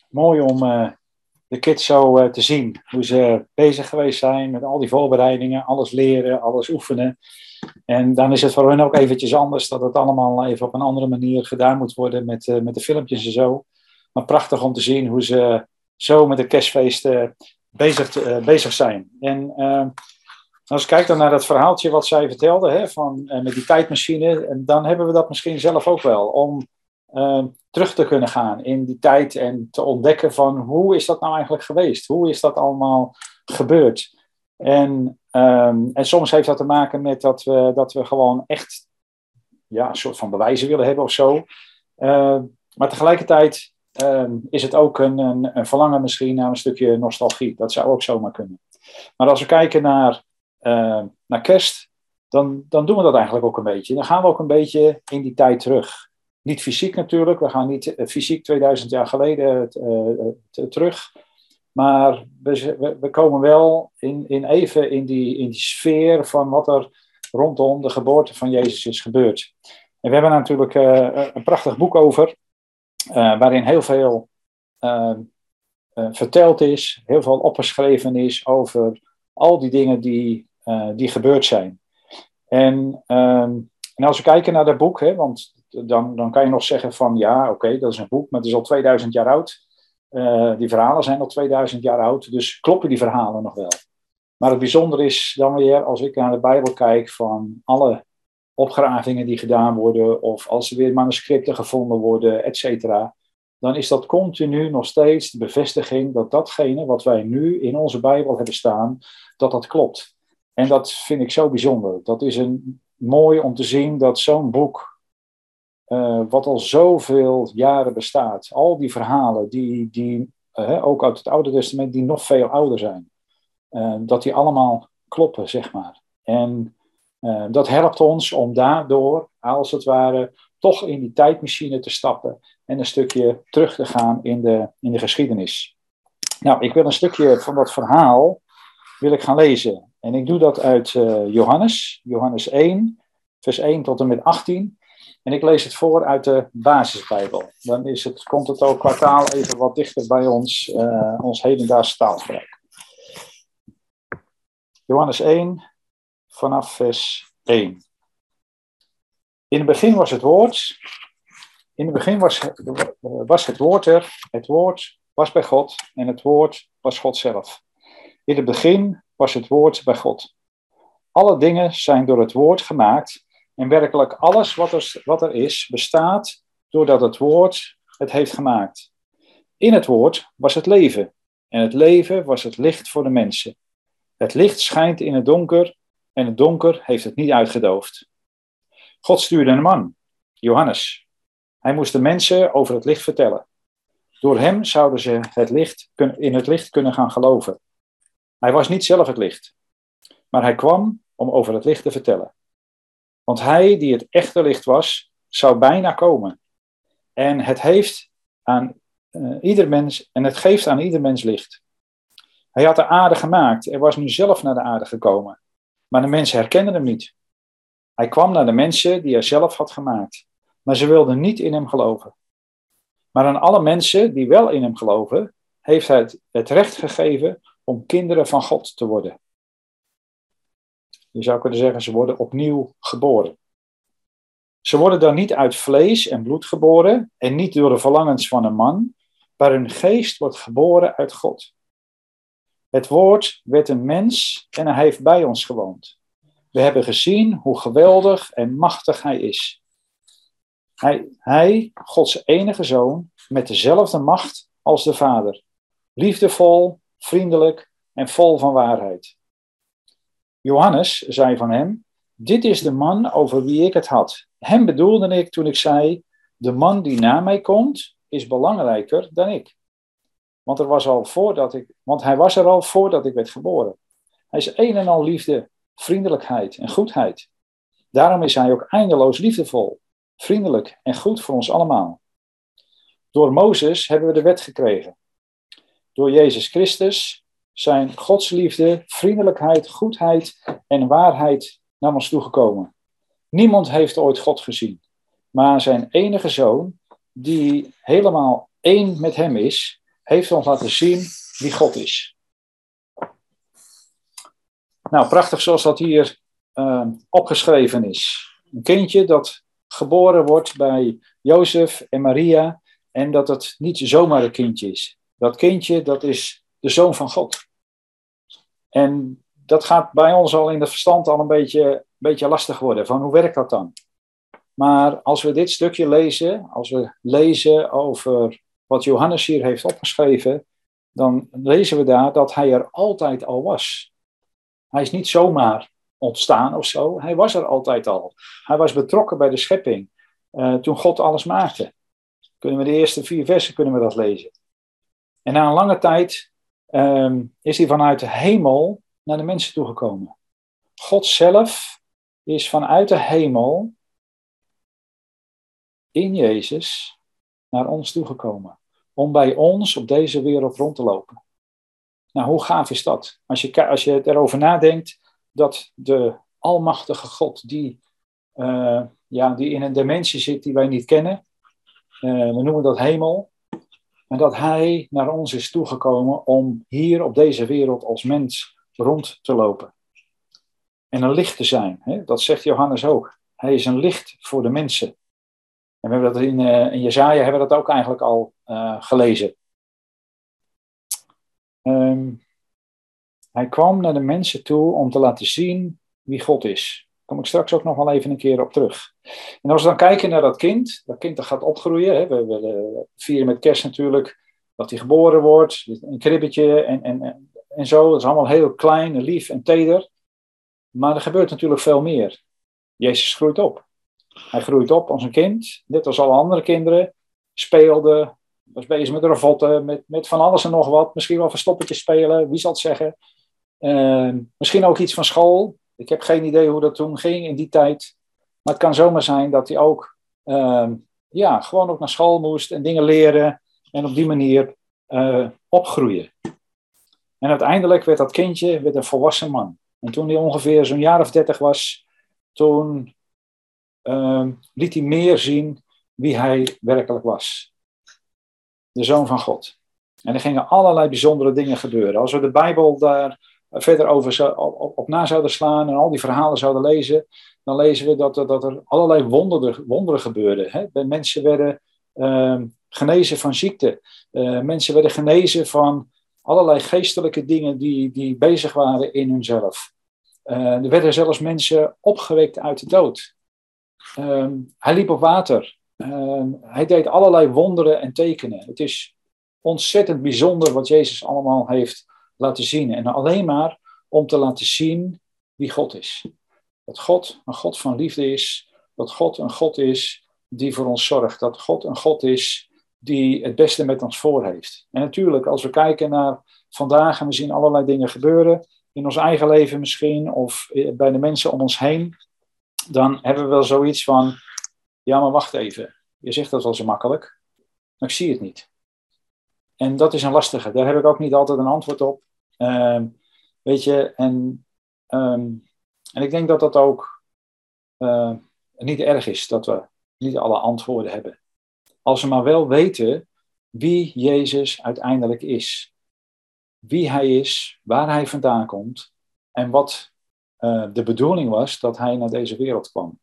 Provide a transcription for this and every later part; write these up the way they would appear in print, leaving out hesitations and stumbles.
Mooi om de kids zo te zien. Hoe ze bezig geweest zijn met al die voorbereidingen. Alles leren, alles oefenen. En dan is het voor hen ook eventjes anders. Dat het allemaal even op een andere manier gedaan moet worden met de filmpjes en zo. Maar prachtig om te zien hoe ze zo met de kerstfeest bezig zijn. En als ik kijk dan naar dat verhaaltje wat zij vertelde. Hè, van, met die tijdmachine. En dan hebben we dat misschien zelf ook wel. Om terug te kunnen gaan in die tijd en te ontdekken van hoe is dat nou eigenlijk geweest? Hoe is dat allemaal gebeurd? En soms heeft dat te maken met dat we gewoon echt een soort van bewijzen willen hebben of zo. Maar tegelijkertijd is het ook een verlangen misschien naar een stukje nostalgie. Dat zou ook zomaar kunnen. Maar als we kijken naar kerst, dan doen we dat eigenlijk ook een beetje. Dan gaan we ook een beetje in die tijd terug. Niet fysiek natuurlijk, we gaan niet fysiek 2000 jaar geleden terug. Maar we komen wel even in die sfeer van wat er rondom de geboorte van Jezus is gebeurd. En we hebben natuurlijk een prachtig boek over, waarin heel veel verteld is, heel veel opgeschreven is over al die dingen die gebeurd zijn. En als we kijken naar dat boek, hè, want dan kan je nog zeggen van ja, oké, dat is een boek, maar het is al 2000 jaar oud. Die verhalen zijn al 2000 jaar oud, dus kloppen die verhalen nog wel. Maar het bijzondere is dan weer, als ik naar de Bijbel kijk, van alle opgravingen die gedaan worden, of als er weer manuscripten gevonden worden, et cetera, dan is dat continu nog steeds de bevestiging dat datgene wat wij nu in onze Bijbel hebben staan, dat klopt. En dat vind ik zo bijzonder. Dat is mooi om te zien dat zo'n boek, wat al zoveel jaren bestaat, al die verhalen die ook uit het Oude Testament, die nog veel ouder zijn, dat die allemaal kloppen, zeg maar. En dat helpt ons om daardoor, als het ware, toch in die tijdmachine te stappen en een stukje terug te gaan in de geschiedenis. Nou, ik wil een stukje van dat verhaal gaan lezen. En ik doe dat uit Johannes 1, vers 1 tot en met 18. En ik lees het voor uit de basisbijbel. Dan komt het ook qua taal even wat dichter bij ons hedendaagse taalgebruik. Johannes 1, vanaf vers 1. In het begin was het woord. In het begin was het woord er. Het woord was bij God. En het woord was God zelf. In het begin was het woord bij God. Alle dingen zijn door het woord gemaakt. En werkelijk alles wat er is, bestaat doordat het woord het heeft gemaakt. In het woord was het leven. En het leven was het licht voor de mensen. Het licht schijnt in het donker. En het donker heeft het niet uitgedoofd. God stuurde een man, Johannes. Hij moest de mensen over het licht vertellen. Door hem zouden ze in het licht kunnen gaan geloven. Hij was niet zelf het licht. Maar hij kwam om over het licht te vertellen. Want hij die het echte licht was, zou bijna komen. En het geeft aan ieder mens licht. Hij had de aarde gemaakt en was nu zelf naar de aarde gekomen. Maar de mensen herkenden hem niet. Hij kwam naar de mensen die hij zelf had gemaakt. Maar ze wilden niet in hem geloven. Maar aan alle mensen die wel in hem geloven, heeft hij het recht gegeven om kinderen van God te worden. Je zou kunnen zeggen, ze worden opnieuw geboren. Ze worden dan niet uit vlees en bloed geboren en niet door de verlangens van een man, maar hun geest wordt geboren uit God. Het woord werd een mens en hij heeft bij ons gewoond. We hebben gezien hoe geweldig en machtig hij is. Hij, Gods enige zoon, met dezelfde macht als de Vader. Liefdevol, vriendelijk en vol van waarheid. Johannes zei van hem, dit is de man over wie ik het had. Hem bedoelde ik toen ik zei, de man die na mij komt, is belangrijker dan ik. Want hij was er al voordat ik werd geboren. Hij is een en al liefde, vriendelijkheid en goedheid. Daarom is hij ook eindeloos liefdevol, vriendelijk en goed voor ons allemaal. Door Mozes hebben we de wet gekregen. Door Jezus Christus zijn Gods liefde, vriendelijkheid, goedheid en waarheid naar ons toegekomen. Niemand heeft ooit God gezien, maar zijn enige zoon, die helemaal één met hem is, heeft ons laten zien wie God is. Nou, prachtig zoals dat hier opgeschreven is. Een kindje dat geboren wordt bij Jozef en Maria en dat het niet zomaar een kindje is. Dat kindje, dat is de Zoon van God. En dat gaat bij ons al in het verstand al een beetje lastig worden. Van hoe werkt dat dan? Maar als we dit stukje lezen, als we lezen over wat Johannes hier heeft opgeschreven, dan lezen we daar dat hij er altijd al was. Hij is niet zomaar ontstaan of zo. Hij was er altijd al. Hij was betrokken bij de schepping. Toen God alles maakte. Kunnen we de eerste 4 versen kunnen we dat lezen. En na een lange tijd is hij vanuit de hemel naar de mensen toegekomen. God zelf is vanuit de hemel in Jezus naar ons toegekomen. Om bij ons op deze wereld rond te lopen. Nou, hoe gaaf is dat? Als je erover nadenkt dat de almachtige God, die in een dimensie zit die wij niet kennen, we noemen dat hemel, en dat hij naar ons is toegekomen om hier op deze wereld als mens rond te lopen. En een licht te zijn, hè? Dat zegt Johannes ook. Hij is een licht voor de mensen. En we hebben dat in Jesaja hebben we dat ook eigenlijk al gelezen. Hij kwam naar de mensen toe om te laten zien wie God is. Daar kom ik straks ook nog wel even een keer op terug. En als we dan kijken naar dat kind dat gaat opgroeien. Hè, we vieren met kerst natuurlijk dat hij geboren wordt. Een kribbetje en zo. Dat is allemaal heel klein en lief en teder. Maar er gebeurt natuurlijk veel meer. Jezus groeit op. Hij groeit op als een kind, net als alle andere kinderen. Speelde, was bezig met ravotten, met van alles en nog wat. Misschien wel verstoppertjes spelen, wie zal het zeggen. Misschien ook iets van school. Ik heb geen idee hoe dat toen ging in die tijd. Maar het kan zomaar zijn dat hij ook gewoon ook naar school moest en dingen leren. En op die manier opgroeien. En uiteindelijk werd dat kindje een volwassen man. En toen hij ongeveer zo'n jaar of 30 was, toen liet hij meer zien wie hij werkelijk was. De Zoon van God. En er gingen allerlei bijzondere dingen gebeuren. Als we de Bijbel daar verder over op na zouden slaan en al die verhalen zouden lezen, dan lezen we dat er allerlei wonderen gebeurden. Hè? Mensen werden genezen van ziekte. Mensen werden genezen van allerlei geestelijke dingen die bezig waren in hunzelf. Er werden zelfs mensen opgewekt uit de dood. Hij liep op water. Hij deed allerlei wonderen en tekenen. Het is ontzettend bijzonder wat Jezus allemaal heeft laten zien. En alleen maar om te laten zien wie God is. Dat God een God van liefde is. Dat God een God is die voor ons zorgt. Dat God een God is die het beste met ons voor heeft. En natuurlijk, als we kijken naar vandaag en we zien allerlei dingen gebeuren, in ons eigen leven misschien, of bij de mensen om ons heen, dan hebben we wel zoiets van, ja, maar wacht even. Je zegt dat wel zo makkelijk, maar ik zie het niet. En dat is een lastige. Daar heb ik ook niet altijd een antwoord op. Weet je, en ik denk dat dat ook niet erg is, dat we niet alle antwoorden hebben. Als we maar wel weten wie Jezus uiteindelijk is. Wie hij is, waar hij vandaan komt en wat de bedoeling was dat hij naar deze wereld kwam.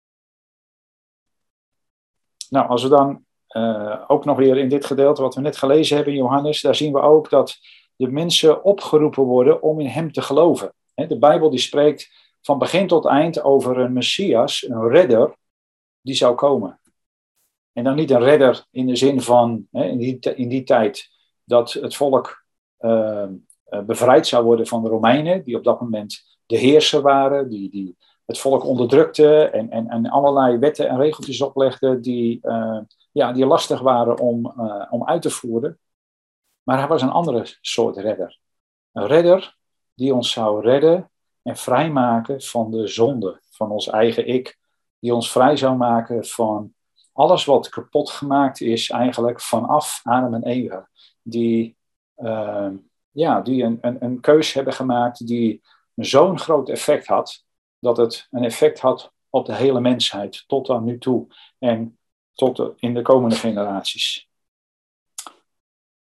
Nou, als we dan ook nog weer in dit gedeelte wat we net gelezen hebben in Johannes, daar zien we ook dat de mensen opgeroepen worden om in hem te geloven. De Bijbel die spreekt van begin tot eind over een Messias, een redder, die zou komen. En dan niet een redder in de zin van, in die tijd, dat het volk bevrijd zou worden van de Romeinen, die op dat moment de heerser waren, die het volk onderdrukte en allerlei wetten en regeltjes oplegden die lastig waren om uit te voeren. Maar hij was een andere soort redder. Een redder die ons zou redden en vrijmaken van de zonde, van ons eigen ik. Die ons vrij zou maken van alles wat kapot gemaakt is eigenlijk vanaf Adam en Eva. Die een keus hebben gemaakt die zo'n groot effect had, dat het een effect had op de hele mensheid, tot aan nu toe en tot in de komende generaties.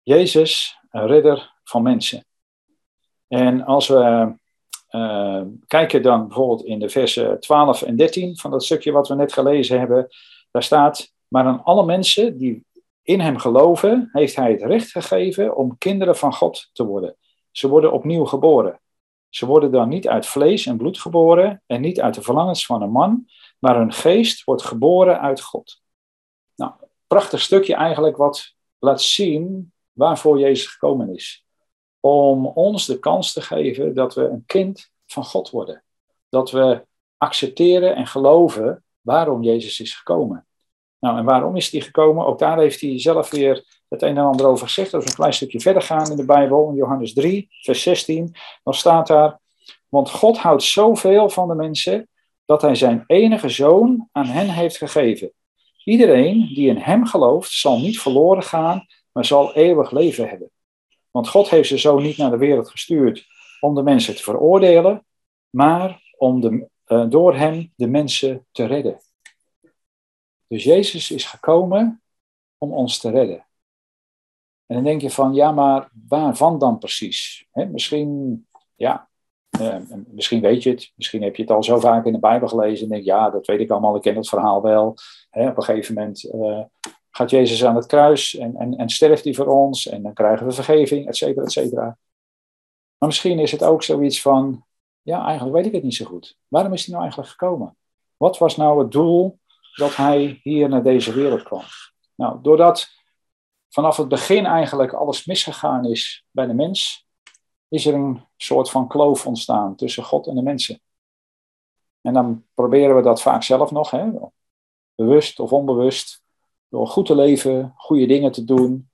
Jezus, een redder van mensen. En als we kijken dan bijvoorbeeld in de versen 12 en 13 van dat stukje wat we net gelezen hebben, daar staat, maar aan alle mensen die in hem geloven, heeft hij het recht gegeven om kinderen van God te worden. Ze worden opnieuw geboren. Ze worden dan niet uit vlees en bloed geboren en niet uit de verlangens van een man, maar hun geest wordt geboren uit God. Nou, prachtig stukje eigenlijk wat laat zien waarvoor Jezus gekomen is. Om ons de kans te geven dat we een kind van God worden. Dat we accepteren en geloven waarom Jezus is gekomen. Nou, en waarom is hij gekomen? Ook daar heeft hij zelf weer het een en ander over gezegd. Als we een klein stukje verder gaan in de Bijbel, in Johannes 3, vers 16, dan staat daar, want God houdt zoveel van de mensen, dat hij zijn enige zoon aan hen heeft gegeven. Iedereen die in hem gelooft, zal niet verloren gaan, maar zal eeuwig leven hebben. Want God heeft zijn zoon niet naar de wereld gestuurd om de mensen te veroordelen, maar om door hem de mensen te redden. Dus Jezus is gekomen om ons te redden. En dan denk je van, ja, maar waarvan dan precies? Misschien weet je het. Misschien heb je het al zo vaak in de Bijbel gelezen en denk, ja, dat weet ik allemaal, ik ken dat verhaal wel. Op een gegeven moment gaat Jezus aan het kruis en sterft hij voor ons en dan krijgen we vergeving, et cetera, et cetera. Maar misschien is het ook zoiets van, ja, eigenlijk weet ik het niet zo goed. Waarom is hij nou eigenlijk gekomen? Wat was nou het doel dat hij hier naar deze wereld kwam? Nou, doordat vanaf het begin eigenlijk alles misgegaan is bij de mens, is er een soort van kloof ontstaan tussen God en de mensen. En dan proberen we dat vaak zelf nog, bewust of onbewust, door goed te leven, goede dingen te doen,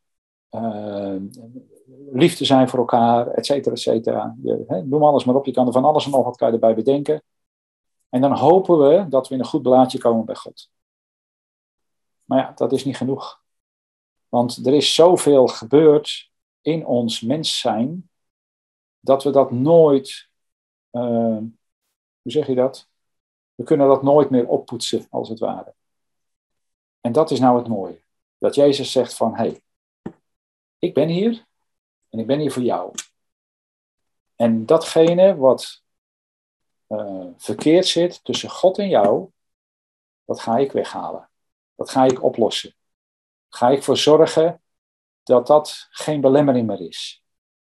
lief te zijn voor elkaar, et cetera, et cetera. Noem alles maar op, je kan er van alles en nog wat kan je erbij bedenken. En dan hopen we dat we in een goed blaadje komen bij God. Maar ja, dat is niet genoeg. Want er is zoveel gebeurd in ons mens zijn, dat we dat nooit, hoe zeg je dat? We kunnen dat nooit meer oppoetsen, als het ware. En dat is nou het mooie. Dat Jezus zegt van, hey, ik ben hier en ik ben hier voor jou. En datgene wat verkeerd zit tussen God en jou, dat ga ik weghalen. Dat ga ik oplossen. Ga ik voor zorgen dat dat geen belemmering meer is.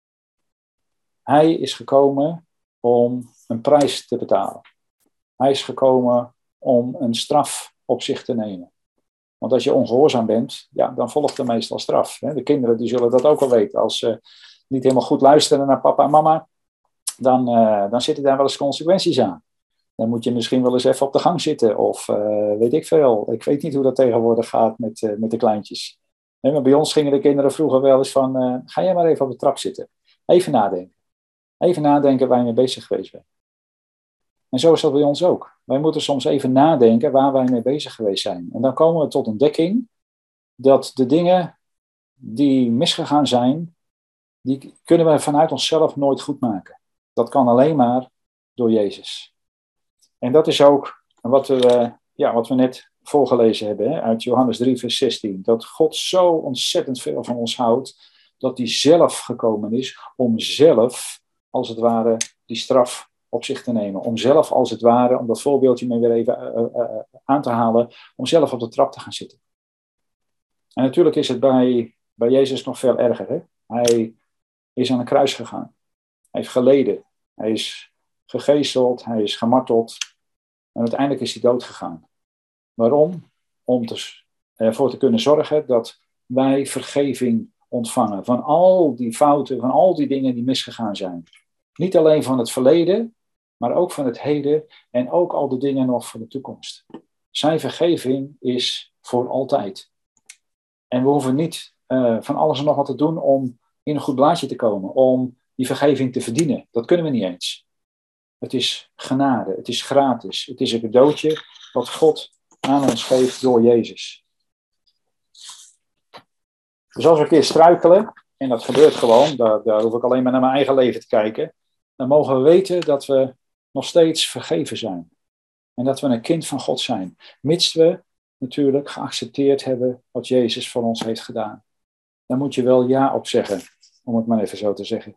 Hij is gekomen om een prijs te betalen. Hij is gekomen om een straf op zich te nemen. Want als je ongehoorzaam bent, ja, dan volgt er meestal straf. De kinderen die zullen dat ook wel weten. Als ze niet helemaal goed luisteren naar papa en mama, dan zitten daar wel eens consequenties aan. Dan moet je misschien wel eens even op de gang zitten. Of weet ik veel. Ik weet niet hoe dat tegenwoordig gaat met de kleintjes. Maar bij ons gingen de kinderen vroeger wel eens van, ga jij maar even op de trap zitten. Even nadenken. Even nadenken waar je mee bezig geweest bent. En zo is dat bij ons ook. Wij moeten soms even nadenken waar wij mee bezig geweest zijn. En dan komen we tot ontdekking dat de dingen die misgegaan zijn, die kunnen we vanuit onszelf nooit goed maken. Dat kan alleen maar door Jezus. En dat is ook wat we net voorgelezen hebben, uit Johannes 3, vers 16. Dat God zo ontzettend veel van ons houdt, dat hij zelf gekomen is om zelf, als het ware, die straf op zich te nemen. Om zelf, als het ware, om dat voorbeeldje maar weer even aan te halen, om zelf op de trap te gaan zitten. En natuurlijk is het bij Jezus nog veel erger. Hè? Hij is aan een kruis gegaan. Hij heeft geleden. Hij is gegezeld. Hij is gemarteld. En uiteindelijk is hij dood gegaan. Waarom? Om ervoor te kunnen zorgen dat wij vergeving ontvangen. Van al die fouten, van al die dingen die misgegaan zijn. Niet alleen van het verleden, maar ook van het heden. En ook al de dingen nog voor de toekomst. Zijn vergeving is voor altijd. En we hoeven niet van alles en nog wat te doen om in een goed blaadje te komen. Om die vergeving te verdienen. Dat kunnen we niet eens. Het is genade. Het is gratis. Het is een cadeautje wat God aan ons geeft door Jezus. Dus als we een keer struikelen, en dat gebeurt gewoon, daar hoef ik alleen maar naar mijn eigen leven te kijken, dan mogen we weten dat we nog steeds vergeven zijn. En dat we een kind van God zijn. Mits we natuurlijk geaccepteerd hebben wat Jezus voor ons heeft gedaan. dan moet je wel ja op zeggen, om het maar even zo te zeggen.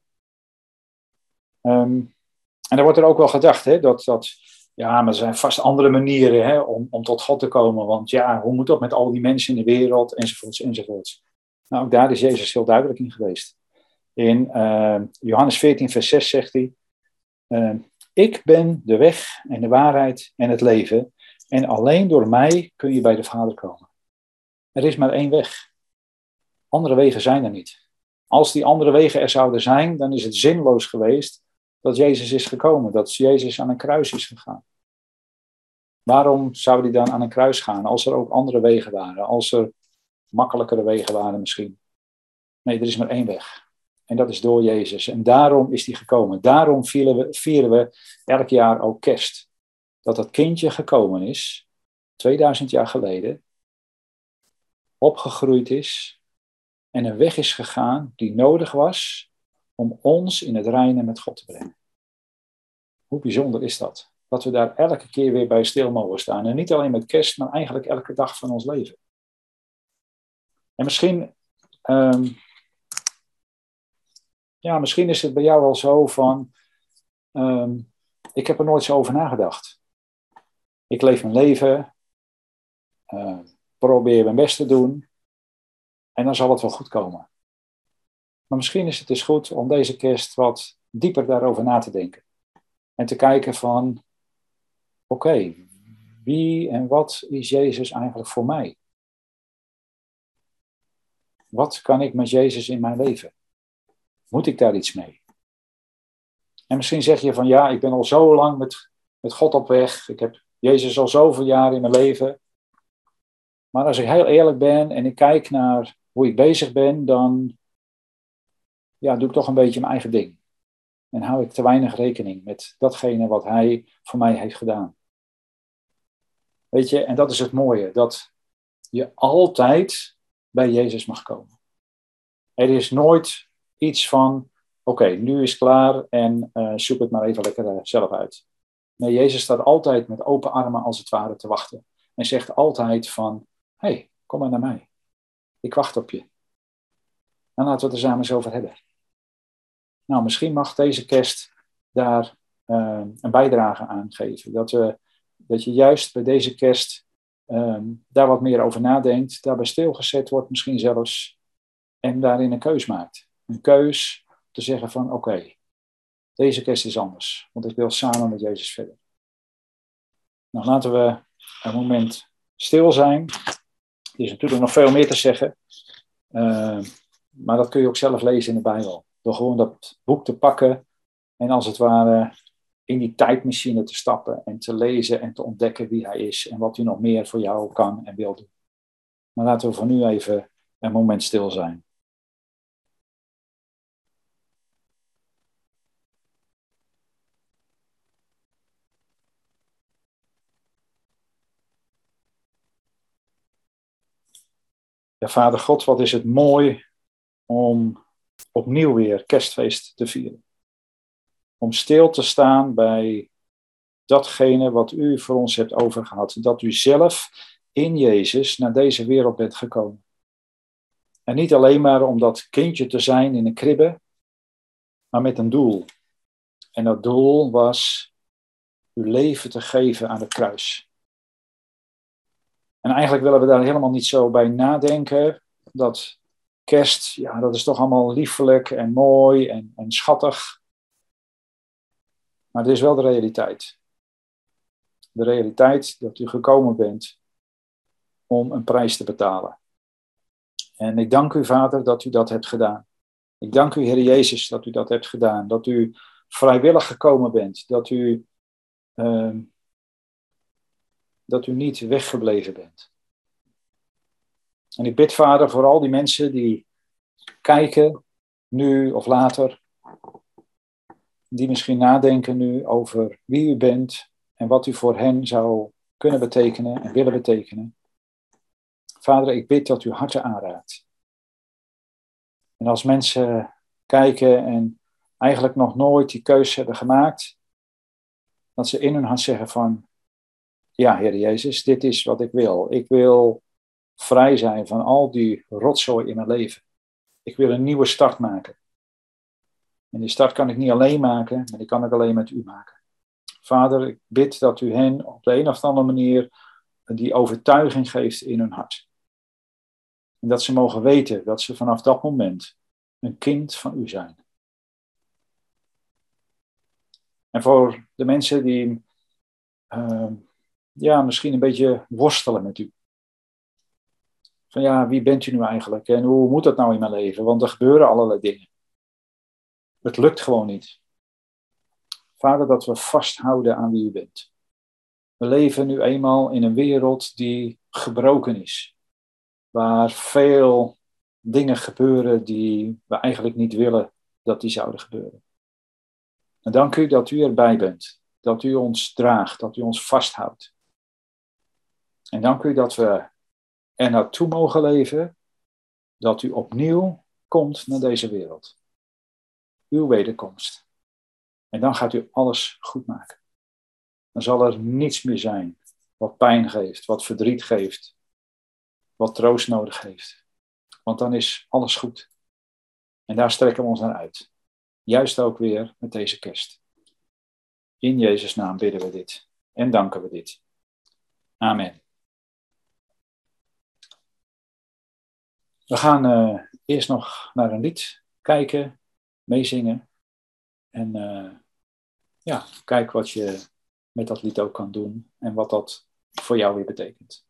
En dan wordt er ook wel gedacht, hè, ja, maar er zijn vast andere manieren, hè, om tot God te komen. Want ja, hoe moet dat met al die mensen in de wereld, enzovoorts, enzovoorts. Nou, ook daar is Jezus heel duidelijk in geweest. In Johannes 14, vers 6 zegt hij, ik ben de weg en de waarheid en het leven. En alleen door mij kun je bij de Vader komen. Er is maar één weg. Andere wegen zijn er niet. Als die andere wegen er zouden zijn, dan is het zinloos geweest dat Jezus is gekomen. Dat Jezus aan een kruis is gegaan. Waarom zou hij dan aan een kruis gaan als er ook andere wegen waren? Als er makkelijkere wegen waren misschien. Nee, er is maar één weg. En dat is door Jezus. En daarom is hij gekomen. Daarom vieren we elk jaar ook kerst. Dat kindje gekomen is, 2000 jaar geleden, opgegroeid is en een weg is gegaan die nodig was om ons in het reine met God te brengen. Hoe bijzonder is dat? Dat we daar elke keer weer bij stil mogen staan. En niet alleen met kerst, maar eigenlijk elke dag van ons leven. En misschien is het bij jou wel zo van, ik heb er nooit zo over nagedacht. Ik leef mijn leven, probeer mijn best te doen en dan zal het wel goed komen. Maar misschien is het dus goed om deze kerst wat dieper daarover na te denken. En te kijken van, oké, wie en wat is Jezus eigenlijk voor mij? Wat kan ik met Jezus in mijn leven? Moet ik daar iets mee? En misschien zeg je van, ja, ik ben al zo lang met God op weg. Ik heb Jezus al zoveel jaar in mijn leven. Maar als ik heel eerlijk ben en ik kijk naar hoe ik bezig ben, dan doe ik toch een beetje mijn eigen ding. En hou ik te weinig rekening met datgene wat hij voor mij heeft gedaan. Weet je, en dat is het mooie, dat je altijd bij Jezus mag komen. Er is nooit iets van, oké, nu is het klaar en zoek het maar even lekker zelf uit. Nee, Jezus staat altijd met open armen als het ware te wachten. En zegt altijd van, hey, kom maar naar mij. Ik wacht op je. Dan laten we het er samen eens over hebben. Nou, misschien mag deze kerst daar een bijdrage aan geven. Dat je juist bij deze kerst daar wat meer over nadenkt. Daarbij stilgezet wordt misschien zelfs. En daarin een keus maakt. Een keus te zeggen van oké, deze kerst is anders. Want ik wil samen met Jezus verder. Nou, laten we een moment stil zijn. Er is natuurlijk nog veel meer te zeggen. Maar dat kun je ook zelf lezen in de Bijbel. Door gewoon dat boek te pakken en als het ware in die tijdmachine te stappen en te lezen en te ontdekken wie hij is en wat hij nog meer voor jou kan en wil doen. Maar laten we voor nu even een moment stil zijn. Ja, Vader God, wat is het mooi om opnieuw weer kerstfeest te vieren. Om stil te staan bij datgene wat u voor ons hebt overgehad. Dat u zelf in Jezus naar deze wereld bent gekomen. En niet alleen maar om dat kindje te zijn in een kribbe, maar met een doel. En dat doel was uw leven te geven aan het kruis. En eigenlijk willen we daar helemaal niet zo bij nadenken. Dat kerst, ja, dat is toch allemaal liefelijk en mooi en schattig. Maar het is wel de realiteit. De realiteit dat u gekomen bent om een prijs te betalen. En ik dank u, Vader, dat u dat hebt gedaan. Ik dank u, Heer Jezus, dat u dat hebt gedaan. Dat u vrijwillig gekomen bent. Dat u niet weggebleven bent. En ik bid, Vader, voor al die mensen die kijken, nu of later, die misschien nadenken nu over wie u bent en wat u voor hen zou kunnen betekenen en willen betekenen. Vader, ik bid dat u harten aanraakt. En als mensen kijken en eigenlijk nog nooit die keus hebben gemaakt, dat ze in hun hart zeggen van, ja, Heer Jezus, dit is wat ik wil. Ik wil vrij zijn van al die rotzooi in mijn leven. Ik wil een nieuwe start maken. En die start kan ik niet alleen maken, maar die kan ik alleen met u maken. Vader, ik bid dat u hen op de een of andere manier die overtuiging geeft in hun hart. En dat ze mogen weten dat ze vanaf dat moment een kind van u zijn. En voor de mensen die misschien een beetje worstelen met u. Van ja, wie bent u nu eigenlijk? En hoe moet dat nou in mijn leven? Want er gebeuren allerlei dingen. Het lukt gewoon niet. Vader, dat we vasthouden aan wie u bent. We leven nu eenmaal in een wereld die gebroken is. Waar veel dingen gebeuren die we eigenlijk niet willen dat die zouden gebeuren. En dank u dat u erbij bent. Dat u ons draagt, dat u ons vasthoudt. En dank u dat we er naartoe mogen leven. Dat u opnieuw komt naar deze wereld. Uw wederkomst. En dan gaat u alles goed maken. Dan zal er niets meer zijn wat pijn geeft, wat verdriet geeft, wat troost nodig heeft. Want dan is alles goed. En daar strekken we ons naar uit. Juist ook weer met deze kerst. In Jezus' naam bidden we dit en danken we dit. Amen. We gaan eerst nog naar een lied kijken, meezingen. En kijk wat je met dat lied ook kan doen en wat dat voor jou weer betekent.